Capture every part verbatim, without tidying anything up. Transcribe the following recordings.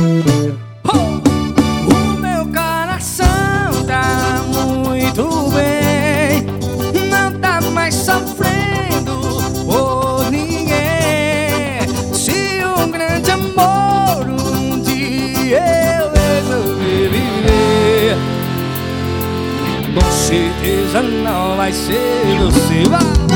O meu coração tá muito bem, não tá mais sofrendo por ninguém. Se um grande amor um dia eu resolver viver, com certeza não vai ser você.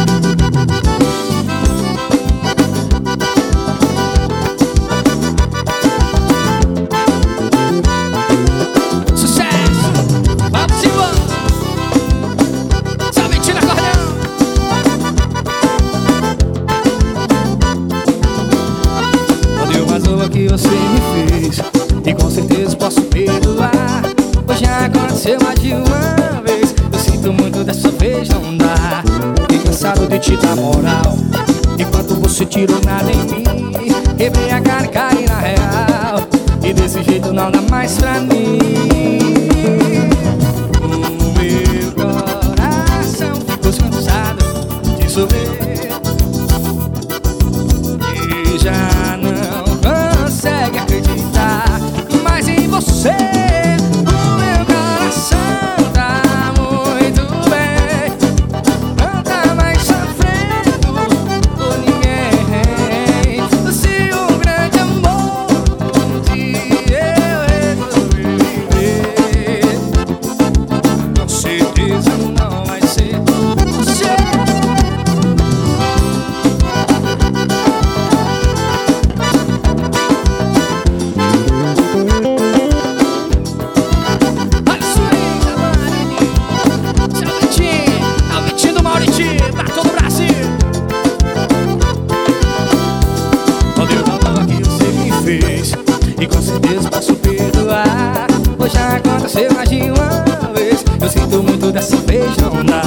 Que você me fez, e com certeza posso perdoar, pois já aconteceu mais de uma vez. Eu sinto muito, dessa vez não dá. Fiquei cansado de te dar moral, enquanto você tirou nada em mim. Quebrei a cara e caí na real, e desse jeito não dá mais pra mim. O meu coração ficou cansado de sofrer, e já não consegue acreditar mais em você. O meu coração tá muito bem, não tá mais sofrendo por ninguém. Se um grande amor um dia eu resolver viver, com certeza não vai ser você. E com certeza posso perdoar, pois já aconteceu mais de uma vez. Eu sinto muito, dessa vez não dá.